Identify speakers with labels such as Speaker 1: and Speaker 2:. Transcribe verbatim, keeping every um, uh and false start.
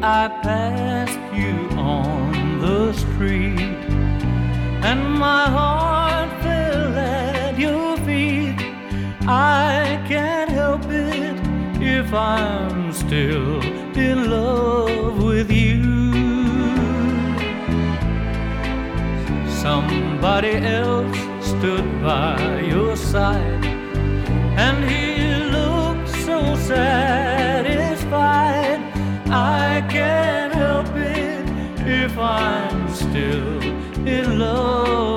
Speaker 1: I passed you on the street, and my heart fell at your feet. I can't help it if I'm still in love with you. Somebody else stood by your side, and he looked so satisfied. I can't help it if I'm still in love